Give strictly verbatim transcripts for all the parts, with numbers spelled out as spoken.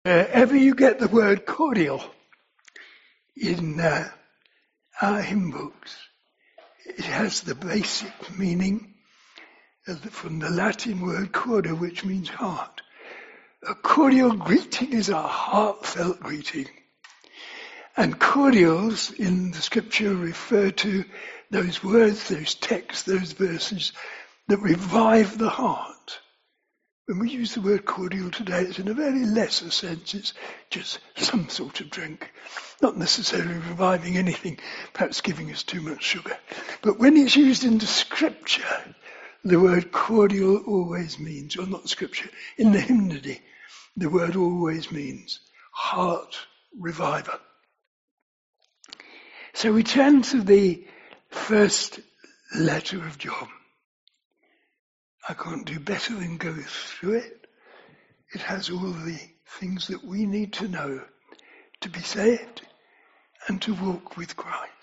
Wherever you get the word cordial in uh, our hymn books, it has the basic meaning of the, from the Latin word corda, which means heart. A cordial greeting is a heartfelt greeting. And cordials in the scripture refer to those words, those texts, those verses that revive the heart. When we use the word cordial today, it's in a very lesser sense. It's just some sort of drink, not necessarily reviving anything, perhaps giving us too much sugar. But when it's used in the scripture, the word cordial always means, or not scripture, in the hymnody, the word always means heart reviver. So we turn to the first letter of John. I can't do better than go through it. It has all the things that we need to know to be saved and to walk with Christ.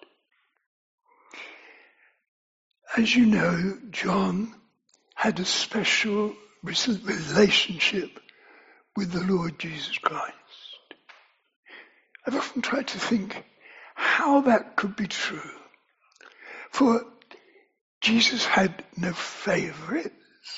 As you know, John had a special relationship with the Lord Jesus Christ. I've often tried to think how that could be true. For Jesus had no favourites.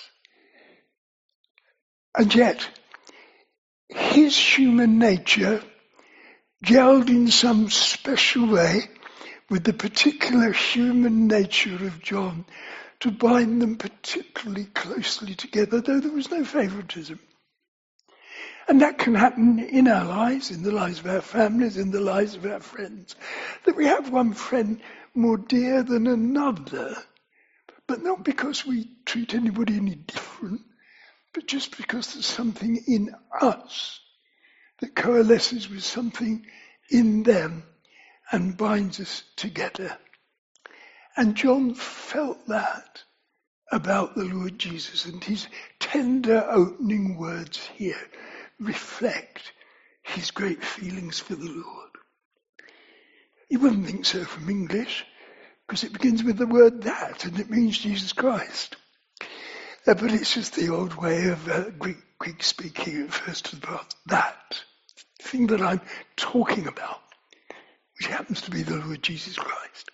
And yet, his human nature gelled in some special way with the particular human nature of John to bind them particularly closely together, though there was no favouritism. And that can happen in our lives, in the lives of our families, in the lives of our friends, that we have one friend more dear than another, but not because we treat anybody any different, but just because there's something in us that coalesces with something in them and binds us together. And John felt that about the Lord Jesus, and his tender opening words here reflect his great feelings for the Lord. You wouldn't think so from English, because it begins with the word that, and it means Jesus Christ. Uh, but it's just the old way of uh, Greek, Greek speaking. It refers to the that thing that I'm talking about, which happens to be the Lord Jesus Christ.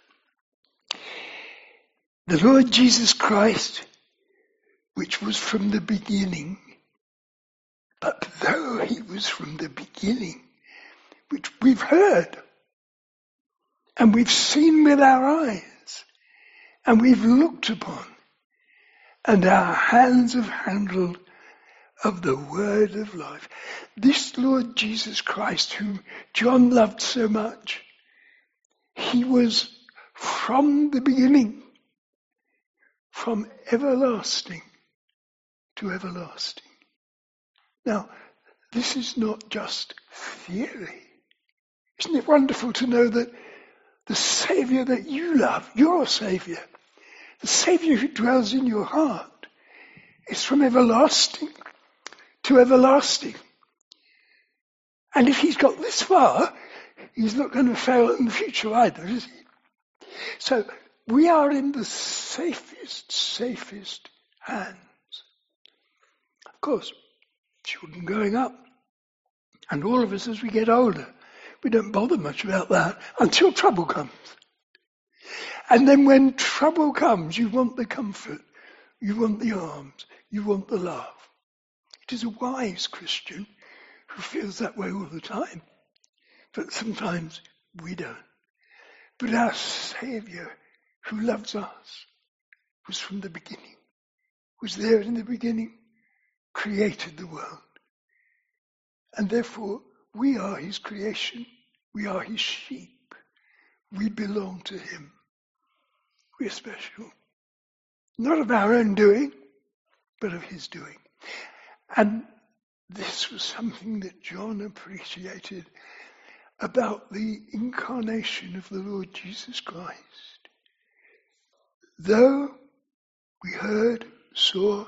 The Lord Jesus Christ, which was from the beginning, but though he was from the beginning, which we've heard, and we've seen with our eyes, and we've looked upon, and our hands have handled of the word of life. This Lord Jesus Christ, whom John loved so much, he was from the beginning, from everlasting to everlasting. Now, this is not just theory. Isn't it wonderful to know that the Saviour that you love, your Saviour, the Saviour who dwells in your heart, is from everlasting to everlasting. And if he's got this far, he's not going to fail in the future either, is he? So we are in the safest, safest hands. Of course, children growing up, and all of us as we get older, we don't bother much about that until trouble comes. And then when trouble comes, you want the comfort, you want the arms, you want the love. It is a wise Christian who feels that way all the time, but sometimes we don't. But our Saviour, who loves us, was from the beginning, was there in the beginning, created the world. And therefore, we are his creation. We are his sheep. We belong to him. We're special. Not of our own doing, but of his doing. And this was something that John appreciated about the incarnation of the Lord Jesus Christ. Though we heard, saw,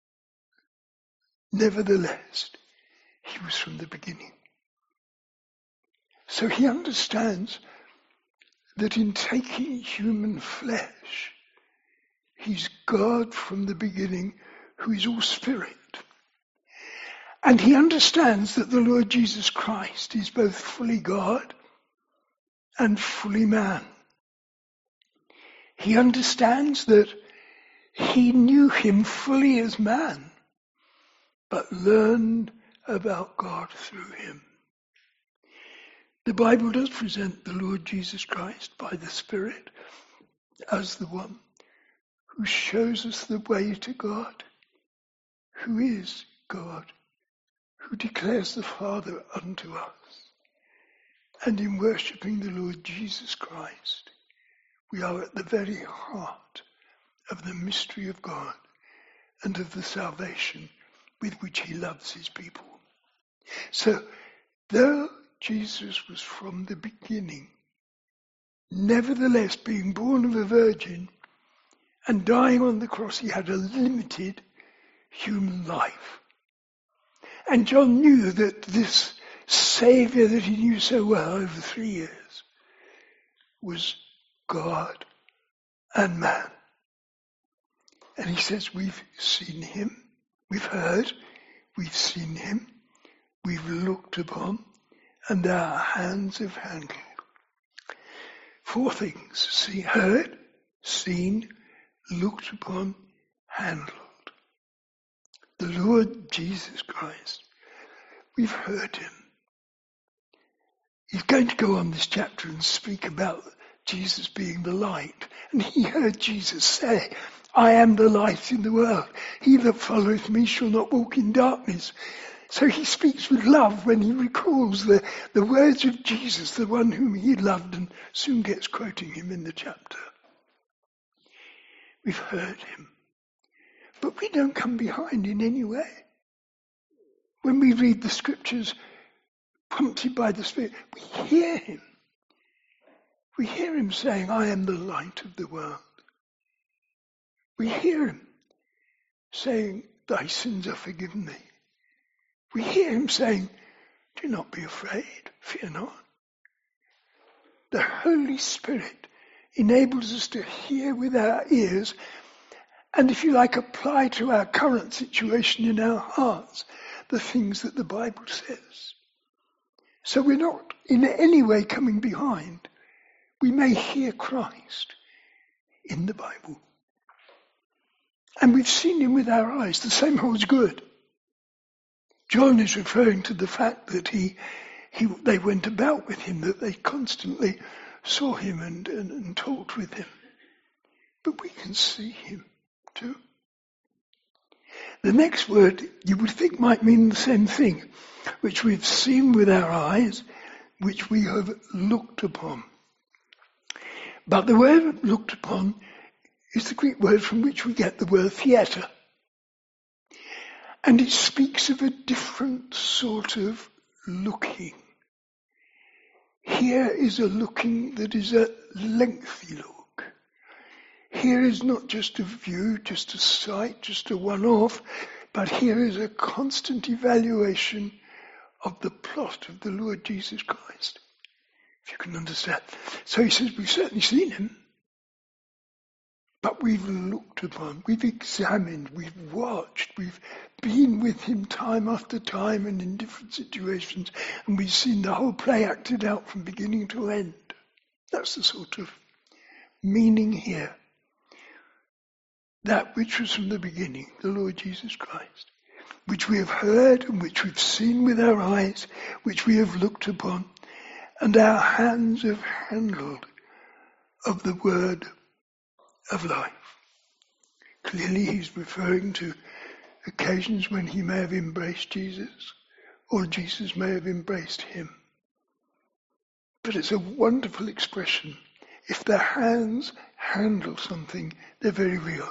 nevertheless, he was from the beginning. So he understands that in taking human flesh, he's God from the beginning, who is all spirit. And he understands that the Lord Jesus Christ is both fully God and fully man. He understands that he knew him fully as man, but learned about God through him. The Bible does present the Lord Jesus Christ by the Spirit as the one who shows us the way to God, who is God, who declares the Father unto us. And in worshipping the Lord Jesus Christ, we are at the very heart of the mystery of God and of the salvation with which he loves his people. So, though Jesus was from the beginning, nevertheless being born of a virgin and dying on the cross, he had a limited human life. And John knew that this Saviour that he knew so well over three years was God and man. And he says, we've seen him, we've heard, we've seen him, we've looked upon, and our hands have handled. Four things: see, heard, seen, looked upon, handled. The Lord Jesus Christ. We've heard him. He's going to go on this chapter and speak about Jesus being the light. And he heard Jesus say, I am the light in the world. He that followeth me shall not walk in darkness. So he speaks with love when he recalls the, the words of Jesus, the one whom he loved, and soon gets quoting him in the chapter. We've heard him. But we don't come behind in any way. When we read the scriptures prompted by the Spirit, we hear him. We hear him saying, I am the light of the world. We hear him saying, thy sins are forgiven thee. We hear him saying, do not be afraid, fear not. The Holy Spirit enables us to hear with our ears and, if you like, apply to our current situation in our hearts the things that the Bible says. So we're not in any way coming behind. We may hear Christ in the Bible. And we've seen him with our eyes. The same holds good. John is referring to the fact that he, he they went about with him, that they constantly saw him and, and, and talked with him. But we can see him too. The next word you would think might mean the same thing, which we've seen with our eyes, which we have looked upon. But the word looked upon is the Greek word from which we get the word theater. And it speaks of a different sort of looking. Here is a looking that is a lengthy look. Here is not just a view, just a sight, just a one-off, but here is a constant evaluation of the plot of the Lord Jesus Christ, if you can understand. So he says, we've certainly seen him, but we've looked upon, we've examined, we've watched, we've been with him time after time and in different situations, and we've seen the whole play acted out from beginning to end. That's the sort of meaning here. That which was from the beginning, the Lord Jesus Christ, which we have heard and which we've seen with our eyes, which we have looked upon, and our hands have handled of the word of life. Clearly he's referring to occasions when he may have embraced Jesus, or Jesus may have embraced him. But it's a wonderful expression. If the hands handle something, they're very real.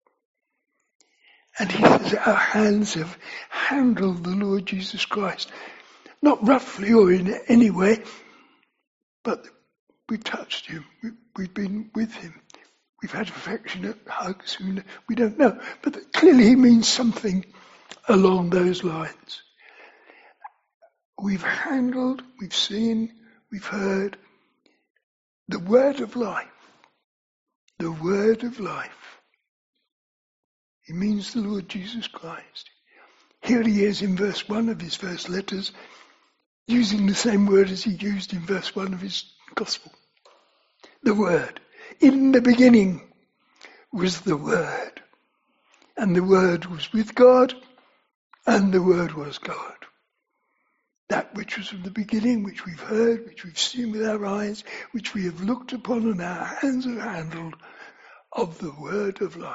And he says our hands have handled the Lord Jesus Christ. Not roughly or in any way, but we've touched him. We've been with him. We've had affectionate hugs. We don't know. But clearly he means something along those lines. We've handled, we've seen, we've heard the word of life. The word of life. He means the Lord Jesus Christ. Here he is in verse one of his first letters, using the same word as he used in verse one of his gospel. The Word. In the beginning was the Word. And the Word was with God, and the Word was God. That which was from the beginning, which we've heard, which we've seen with our eyes, which we have looked upon and our hands have handled, of the Word of life.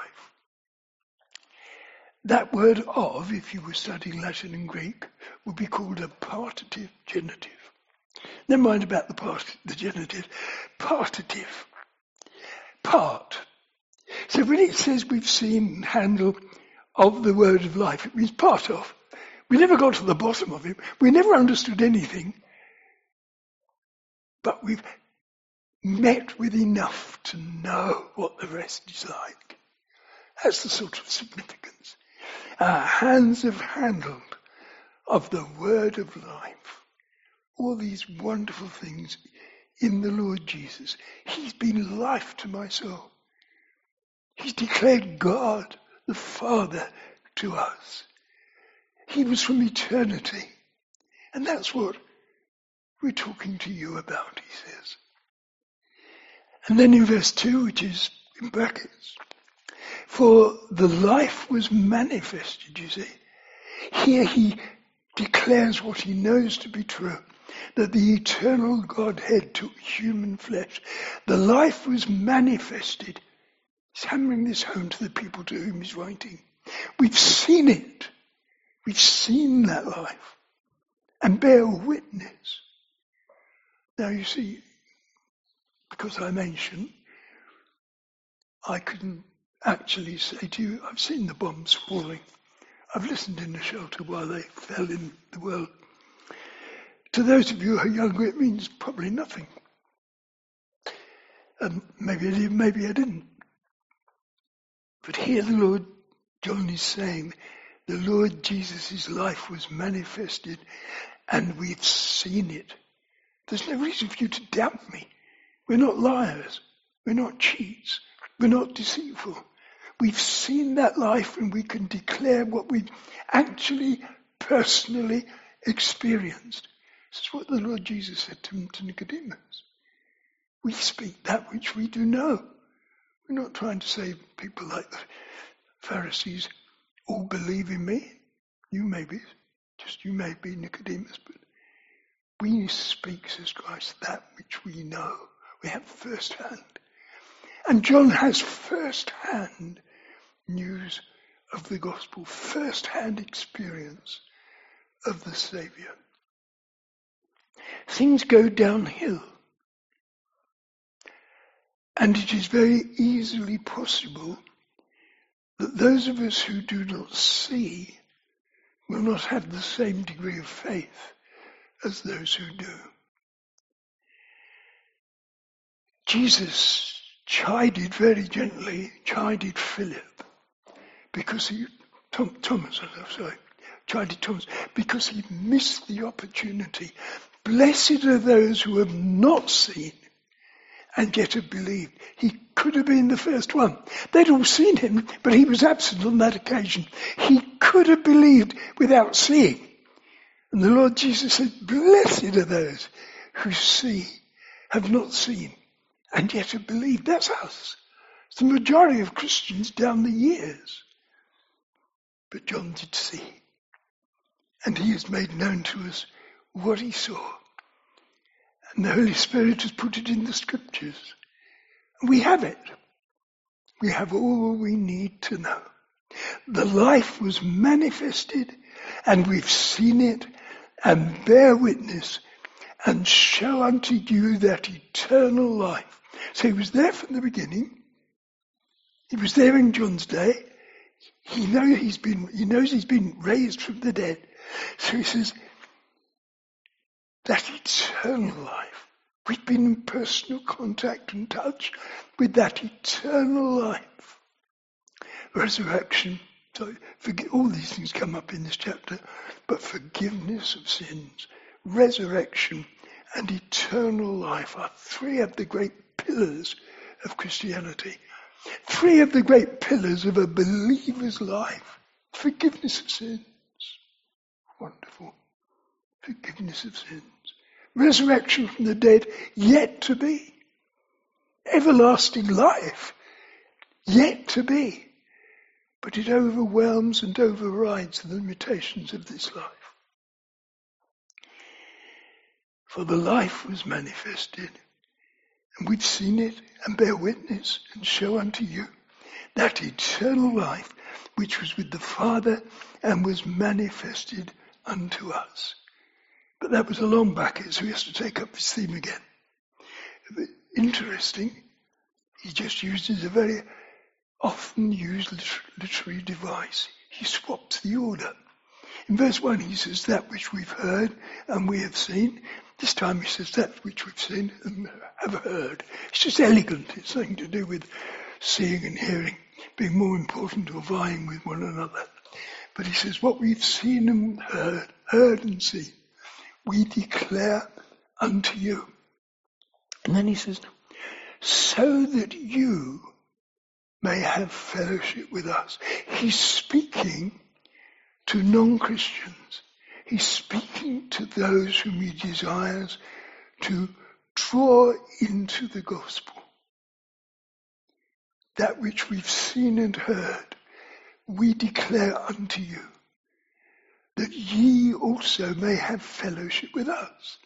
That word of, if you were studying Latin and Greek, would be called a partitive genitive. Never mind about the part, the genitive. Partitive. Part. So when it says we've seen handle of the word of life, it means part of. We never got to the bottom of it. We never understood anything. But we've met with enough to know what the rest is like. That's the sort of significance. Our hands have handled of the word of life. All these wonderful things in the Lord Jesus. He's been life to my soul. He's declared God the Father to us. He was from eternity. And that's what we're talking to you about, he says. And then in verse two, which is in brackets, for the life was manifested, you see. Here he declares what he knows to be true, that the eternal Godhead took human flesh. The life was manifested. He's hammering this home to the people to whom he's writing. We've seen it. We've seen that life and bear witness. Now you see, because I'm ancient, I couldn't actually say to you, I've seen the bombs falling. I've listened in the shelter while they fell in the world. To those of you who are younger, it means probably nothing. Um, maybe I did, maybe I didn't. But here the Lord John is saying, the Lord Jesus' life was manifested and we've seen it. There's no reason for you to doubt me. We're not liars. We're not cheats. We're not deceitful. We've seen that life and we can declare what we've actually personally experienced. This is what the Lord Jesus said to, to Nicodemus. We speak that which we do know. We're not trying to say people like the Pharisees all believe in me. You may be, just you may be Nicodemus, but we speak, says Christ, that which we know. We have first hand. And John has first hand news of the gospel, first hand experience of the Saviour. Things go downhill. And it is very easily possible that those of us who do not see will not have the same degree of faith as those who do. Jesus chided very gently, chided Philip, because he, Tom, Thomas, I'm sorry, chided Thomas, because he missed the opportunity. Blessed are those who have not seen and yet have believed. He could have been the first one. They'd all seen him, but he was absent on that occasion. He could have believed without seeing. And the Lord Jesus said, blessed are those who see, have not seen, and yet have believed. That's us. It's the majority of Christians down the years. But John did see. And he has made known to us what he saw. And the Holy Spirit has put it in the scriptures. And we have it. We have all we need to know. The life was manifested, and we've seen it, and bear witness, and show unto you that eternal life. So he was there from the beginning. He was there in John's day. He knows he's been, he knows he's been raised from the dead. So he says, that eternal life. We've been in personal contact and touch with that eternal life. Resurrection. So forget, all these things come up in this chapter, but forgiveness of sins, resurrection, and eternal life are three of the great pillars of Christianity. Three of the great pillars of a believer's life. Forgiveness of sins. forgiveness of sins. Resurrection from the dead, yet to be. Everlasting life, yet to be. But it overwhelms and overrides the limitations of this life. For the life was manifested, and we've seen it and bear witness and show unto you that eternal life which was with the Father and was manifested unto us. But that was a long bracket, so he has to take up this theme again. Interesting, he just uses a very often used literary device. He swaps the order. In verse one he says that which we've heard and we have seen. This time he says that which we've seen and have heard. It's just elegant. It's something to do with seeing and hearing being more important or vying with one another. But he says what we've seen and heard, heard and seen, we declare unto you. And then he says, so that you may have fellowship with us. He's speaking to non-Christians. He's speaking to those whom he desires to draw into the gospel. That which we've seen and heard, we declare unto you, that ye also may have fellowship with us.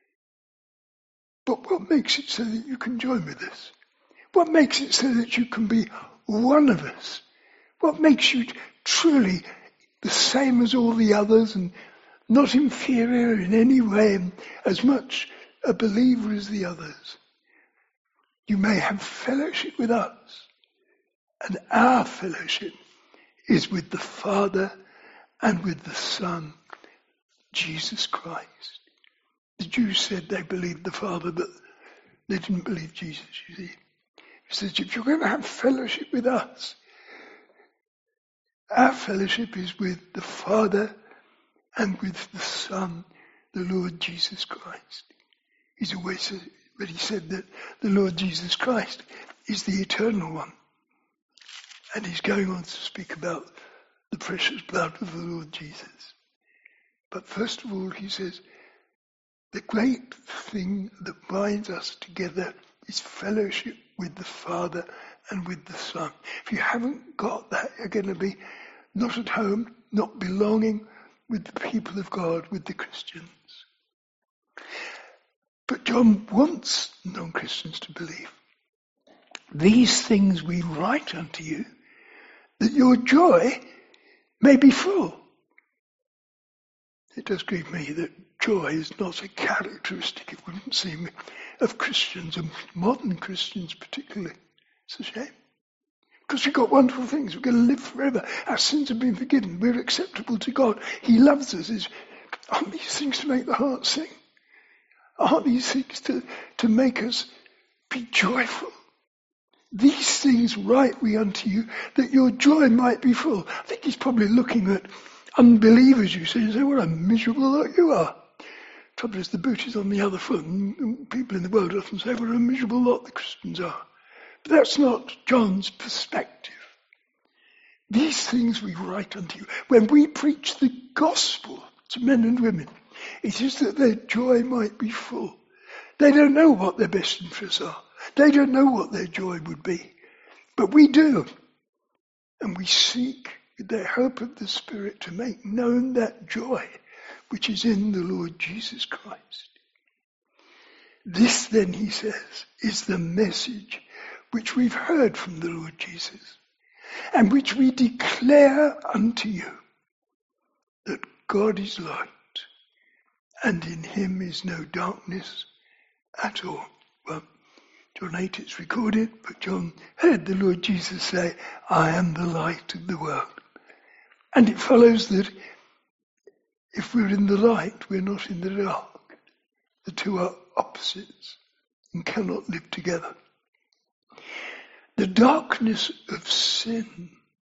But what makes it so that you can join with us? What makes it so that you can be one of us? What makes you truly the same as all the others and not inferior in any way and as much a believer as the others? You may have fellowship with us. And our fellowship is with the Father and with the Son, Jesus Christ. The Jews said they believed the Father, but they didn't believe Jesus, you see. He says, if you're going to have fellowship with us, our fellowship is with the Father and with the Son, the Lord Jesus Christ. He's always already said that the Lord Jesus Christ is the eternal one. And he's going on to speak about the precious blood of the Lord Jesus. But first of all, he says, the great thing that binds us together is fellowship with the Father and with the Son. If you haven't got that, you're going to be not at home, not belonging with the people of God, with the Christians. But John wants non-Christians to believe. These things we write unto you, that your joy may be full. It does grieve me that joy is not a characteristic, it wouldn't seem, of Christians, and modern Christians particularly. It's a shame. Because we've got wonderful things. We're going to live forever. Our sins have been forgiven. We're acceptable to God. He loves us. Is, aren't these things to make the heart sing? Aren't these things to, to make us be joyful? These things write we unto you, that your joy might be full. I think he's probably looking at unbelievers, you see, and say, what a miserable lot you are. Trouble is, the boot is on the other foot, and people in the world often say, what a miserable lot the Christians are. But that's not John's perspective. These things we write unto you. When we preach the gospel to men and women, it is that their joy might be full. They don't know what their best interests are. They don't know what their joy would be. But we do. And we seek, with the help of the Spirit, to make known that joy which is in the Lord Jesus Christ. This then, he says, is the message which we've heard from the Lord Jesus, and which we declare unto you, that God is light, and in him is no darkness at all. Well, John eight it's recorded, but John heard the Lord Jesus say, I am the light of the world. And it follows that if we're in the light, we're not in the dark. The two are opposites and cannot live together. The darkness of sin,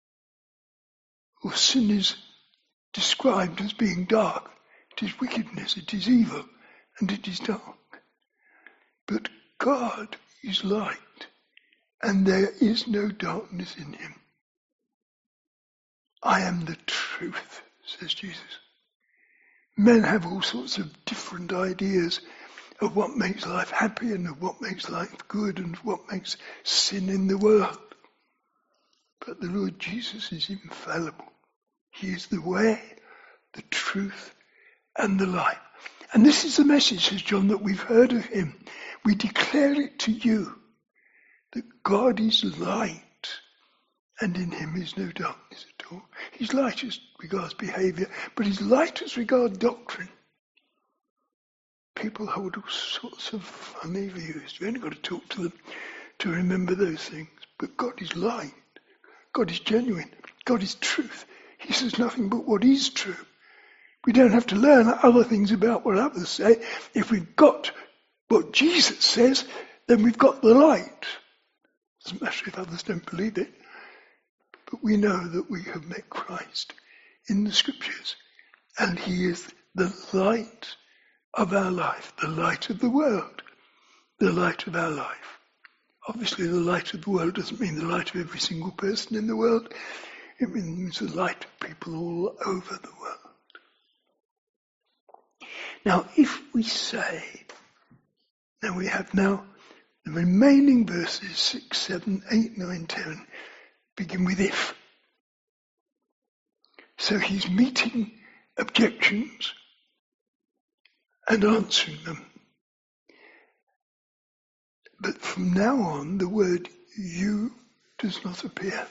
or sin is described as being dark. It is wickedness, it is evil, and it is dark. But God is light, and there is no darkness in him. I am the truth, says Jesus. Men have all sorts of different ideas of what makes life happy and of what makes life good and what makes sin in the world. But the Lord Jesus is infallible. He is the way, the truth, and the life. And this is the message, says John, that we've heard of him. We declare it to you, that God is light, and in him is no darkness at all. He's light as regards behaviour, but he's light as regards doctrine. People hold all sorts of funny views. You've only got to talk to them to remember those things. But God is light. God is genuine. God is truth. He says nothing but what is true. We don't have to learn other things about what others say. If we've got what Jesus says, then we've got the light. Doesn't matter if others don't believe it. But we know that we have met Christ in the Scriptures. And he is the light of our life, the light of the world, the light of our life. Obviously the light of the world doesn't mean the light of every single person in the world. It means the light of people all over the world. Now if we say, now we have now the remaining verses six, seven, eight, nine, ten begin with if. So he's meeting objections and answering them. But from now on, the word you does not appear.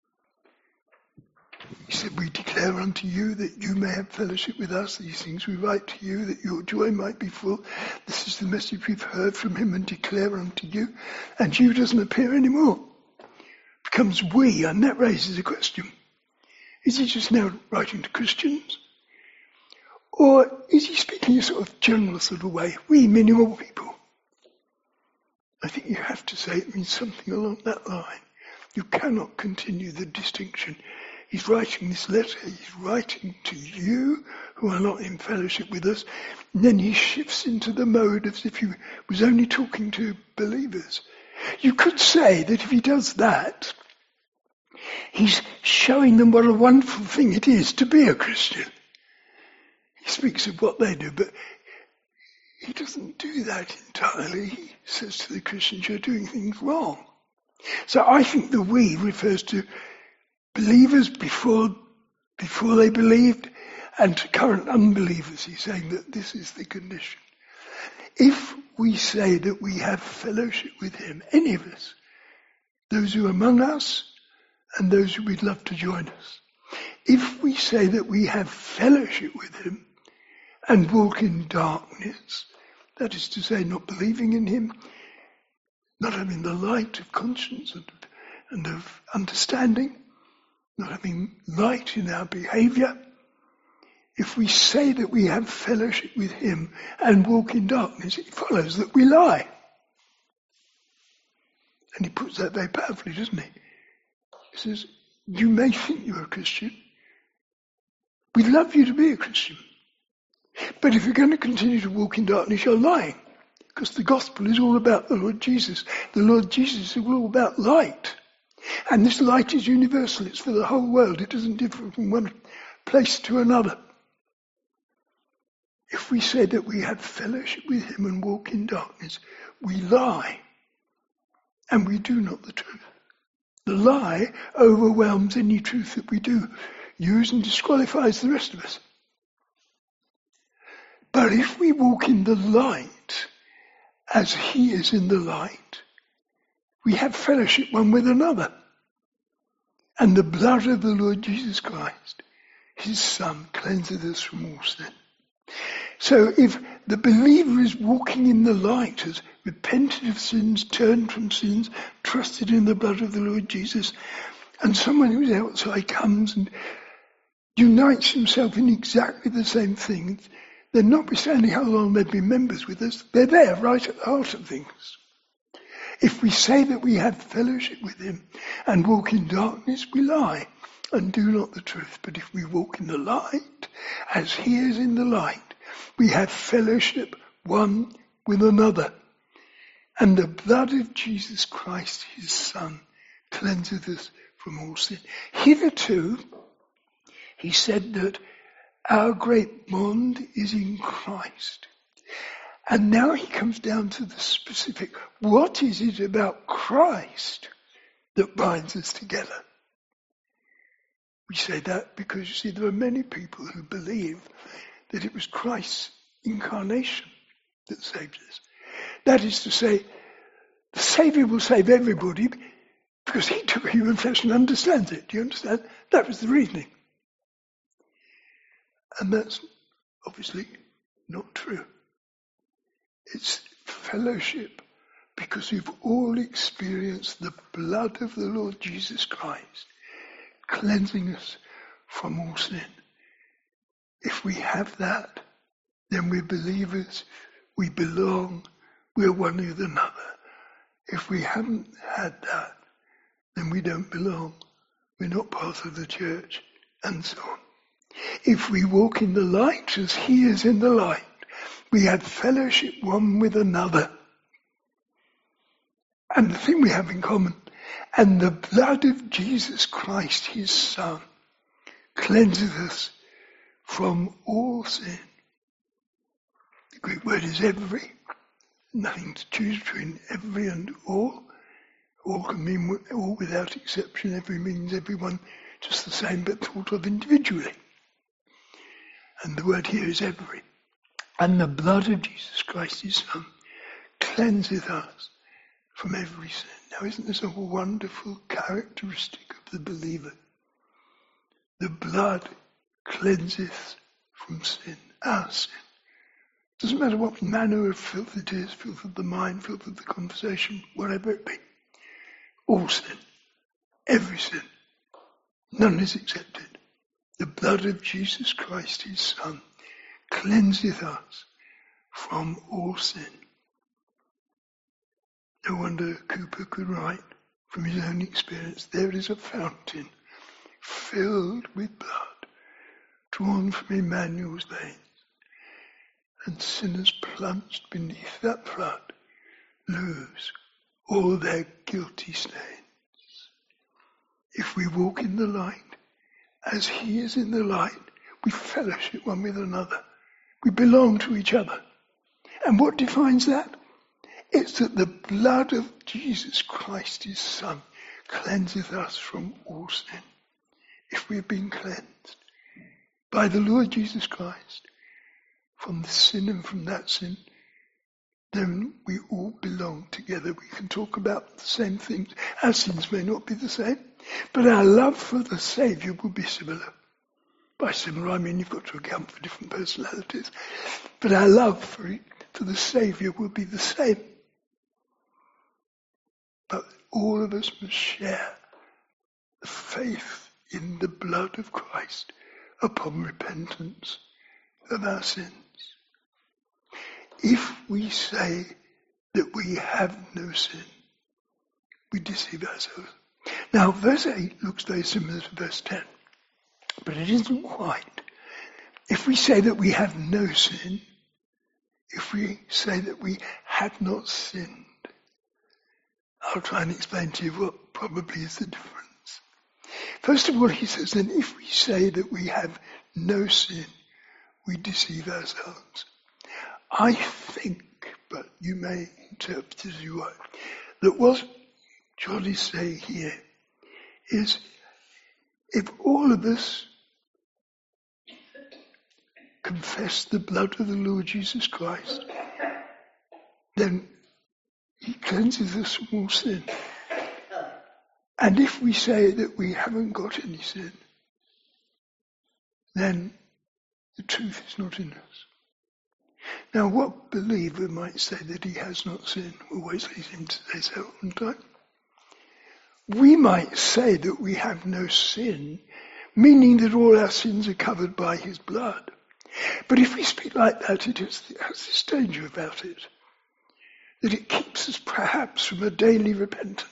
He said, we declare unto you that you may have fellowship with us. These things we write to you, that your joy might be full. This is the message we've heard from him and declare unto you. And you doesn't appear anymore. It becomes we, and that raises a question. Is he just now writing to Christians? Or is he speaking in a sort of general sort of way? We, meaning all people. I think you have to say it means something along that line. You cannot continue the distinction. He's writing this letter, he's writing to you who are not in fellowship with us, and then he shifts into the mode as if he was only talking to believers. You could say that if he does that, he's showing them what a wonderful thing it is to be a Christian. He speaks of what they do, but he doesn't do that entirely. He says to the Christians, you're doing things wrong. So I think the we refers to believers before before they believed and to current unbelievers. He's saying that this is the condition. If we say that we have fellowship with him, any of us, those who are among us and those who would love to join us, if we say that we have fellowship with him and walk in darkness, that is to say, not believing in him, not having the light of conscience and, and of understanding, not having light in our behaviour, if we say that we have fellowship with him and walk in darkness, it follows that we lie. And he puts that very powerfully, doesn't he? He says, you may think you're a Christian. We'd love you to be a Christian. But if you're going to continue to walk in darkness, you're lying. Because the gospel is all about the Lord Jesus. The Lord Jesus is all about light. And this light is universal. It's for the whole world. It doesn't differ from one place to another. If we say that we have fellowship with him and walk in darkness, we lie. And we do not the truth. The lie overwhelms any truth that we do use and disqualifies the rest of us. But if we walk in the light as he is in the light, we have fellowship one with another. And the blood of the Lord Jesus Christ, his Son, cleanseth us from all sin. So if the believer is walking in the light, has repented of sins, turned from sins, trusted in the blood of the Lord Jesus, and someone who's outside comes and unites himself in exactly the same thing, then notwithstanding how long they've been members with us, they're there right at the heart of things. If we say that we have fellowship with him and walk in darkness, we lie and do not the truth. But if we walk in the light, as he is in the light, we have fellowship one with another. And the blood of Jesus Christ, his Son, cleanseth us from all sin. Hitherto, he said that Our great bond is in Christ. And now he comes down to the specific. What is it about Christ that binds us together? We say that because, you see, there are many people who believe that it was Christ's incarnation that saved us. That is to say, the Saviour will save everybody because he took human flesh and understands it. Do you understand? That was the reasoning. And that's obviously not true. It's fellowship because we've all experienced the blood of the Lord Jesus Christ cleansing us from all sin. If we have that, then we're believers, we belong, we're one with another. If we haven't had that, then we don't belong, we're not part of the church, and so on. If we walk in the light as he is in the light, we have fellowship one with another. And the thing we have in common, and the blood of Jesus Christ, his Son, cleanses us from all sin. The Greek word is every, nothing to choose between every and all. All can mean all without exception, every means everyone, just the same but thought of individually. And the word here is every. And the blood of Jesus Christ, his Son, cleanseth us from every sin. Now, isn't this a wonderful characteristic of the believer? The blood cleanseth from sin, our sin. Doesn't matter what manner of filth it is, filth of the mind, filth of the conversation, whatever it be. All sin, every sin, none is accepted. The blood of Jesus Christ, his Son, cleanseth us from all sin. No wonder Cooper could write from his own experience, there is a fountain filled with blood, drawn from Emmanuel's veins, and sinners plunged beneath that flood lose all their guilty stains. If we walk in the light, as he is in the light, we fellowship one with another. We belong to each other. And what defines that? It's that the blood of Jesus Christ, his Son, cleanseth us from all sin. If we've been cleansed by the Lord Jesus Christ from this sin and from that sin, then we all belong together. We can talk about the same things. Our sins may not be the same, but our love for the Saviour will be similar. By similar, I mean you've got to account for different personalities. But our love for it, for the Saviour will be the same. But all of us must share the faith in the blood of Christ upon repentance of our sins. If we say that we have no sin, we deceive ourselves. Now, verse eight looks very similar to verse ten, but it isn't quite. If we say that we have no sin, if we say that we have not sinned, I'll try and explain to you what probably is the difference. First of all, he says, then if we say that we have no sin, we deceive ourselves. I think, but you may interpret as you like, that what John is saying here is if all of us confess the blood of the Lord Jesus Christ, then he cleanses us from all sin. And if we say that we haven't got any sin, then the truth is not in us. Now, what believer might say that he has not sinned? Always leads him to say so one time. We might say that we have no sin, meaning that all our sins are covered by his blood. But if we speak like that, it has this danger about it, that it keeps us perhaps from a daily repentance.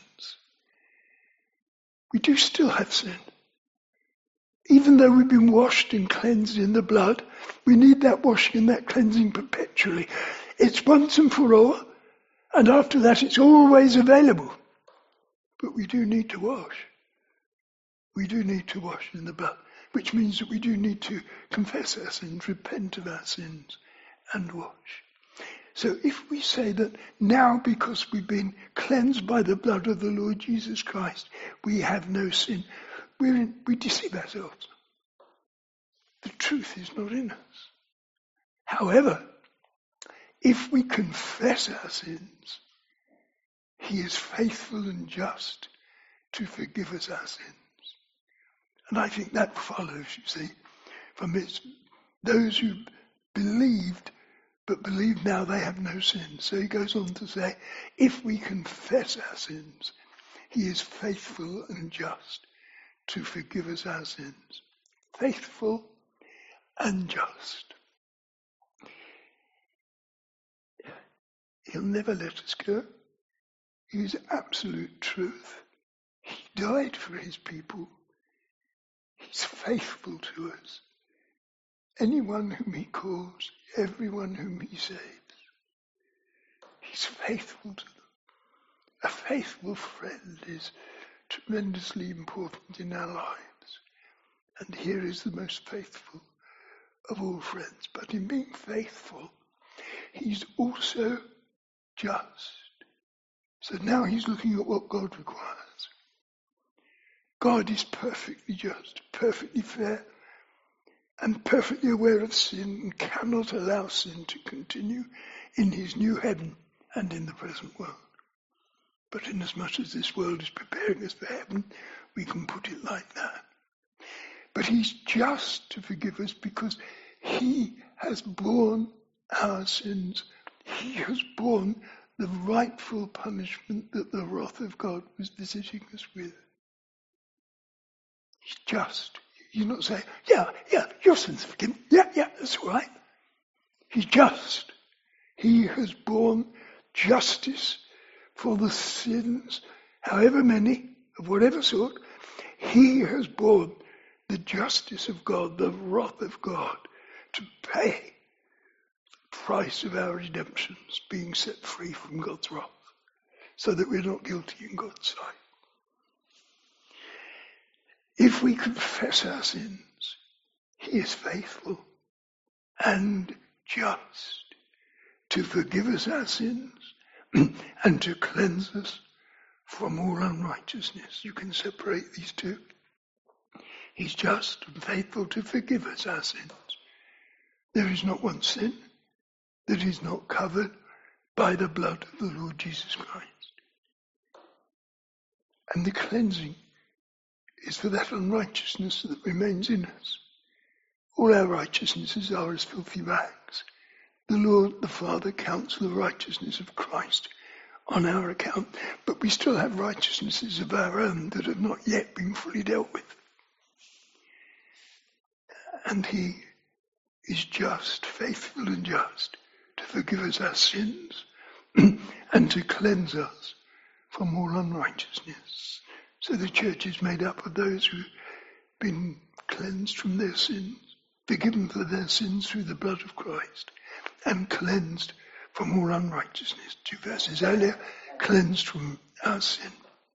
We do still have sin. Even though we've been washed and cleansed in the blood, we need that washing and that cleansing perpetually. It's once and for all, and after that it's always available. But we do need to wash. We do need to wash in the blood. which means that we do need to confess our sins, repent of our sins, and wash. So if we say that now, because we've been cleansed by the blood of the Lord Jesus Christ, we have no sin, we're in, we deceive ourselves. The truth is not in us. However, if we confess our sins, he is faithful and just to forgive us our sins. And I think that follows, you see, from it, those who believed, but believe now they have no sin. So he goes on to say, if we confess our sins, he is faithful and just to forgive us our sins. Faithful and just. He'll never let us go. He is absolute truth. He died for his people. He's faithful to us. Anyone whom he calls, everyone whom he saves, he's faithful to them. A faithful friend is tremendously important in our lives. And here is the most faithful of all friends. But in being faithful, he's also just. So now he's looking at what God requires. God is perfectly just, perfectly fair, and perfectly aware of sin, and cannot allow sin to continue in his new heaven and in the present world. But inasmuch as this world is preparing us for heaven, we can put it like that. But he's just to forgive us because he has borne our sins. He has borne the rightful punishment that the wrath of God was visiting us with. He's just. He's not saying, yeah, yeah, your sins are forgiven. Yeah, yeah, that's all right. He's just. He has borne justice for the sins, however many, of whatever sort. He has borne the justice of God, the wrath of God, to pay the price of our redemptions, being set free from God's wrath, so that we're not guilty in God's sight. If we confess our sins, he is faithful and just to forgive us our sins and to cleanse us from all unrighteousness. You can separate these two. He's just and faithful to forgive us our sins. There is not one sin that is not covered by the blood of the Lord Jesus Christ. And the cleansing is for that unrighteousness that remains in us. All our righteousnesses are as filthy rags. The Lord, the Father, counts the righteousness of Christ on our account, but we still have righteousnesses of our own that have not yet been fully dealt with. And he is just, faithful and just, to forgive us our sins and to cleanse us from all unrighteousness. So the church is made up of those who've been cleansed from their sins, forgiven for their sins through the blood of Christ, and cleansed from all unrighteousness. Two verses earlier, cleansed from our sin.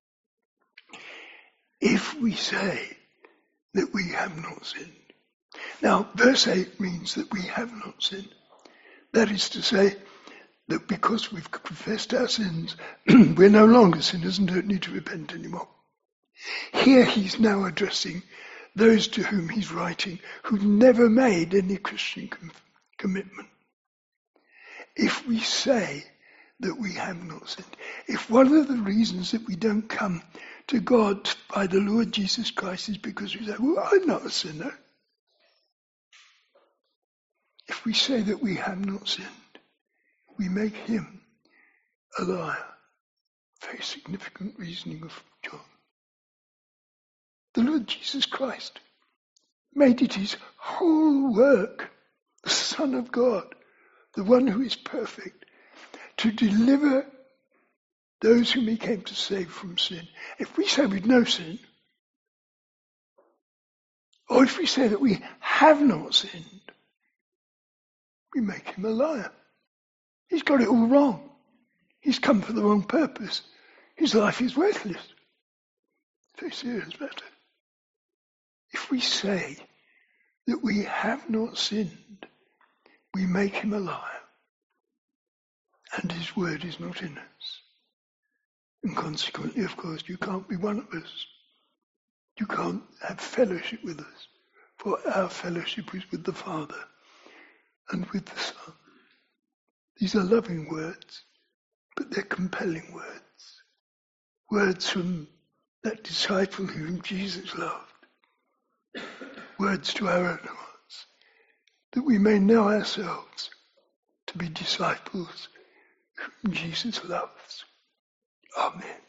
If we say that we have not sinned. Now, verse eight means that we have not sinned. That is to say, that because we've confessed our sins, we're no longer sinners and don't need to repent anymore. Here he's now addressing those to whom he's writing who've never made any Christian com- commitment. If we say that we have not sinned, if one of the reasons that we don't come to God by the Lord Jesus Christ is because we say, well, I'm not a sinner. If we say that we have not sinned, we make him a liar. Very significant reasoning of John. The Lord Jesus Christ made it his whole work, the Son of God, the one who is perfect, to deliver those whom he came to save from sin. If we say we've no sin, or if we say that we have not sinned, we make him a liar. He's got it all wrong. He's come for the wrong purpose. His life is worthless. Very serious matter. If we say that we have not sinned, we make him a liar, and his word is not in us. And consequently, of course, you can't be one of us. You can't have fellowship with us, for our fellowship is with the Father and with the Son. These are loving words, but they're compelling words. Words from that disciple whom Jesus loved. Words to our own hearts, that we may know ourselves to be disciples whom Jesus loves. Amen.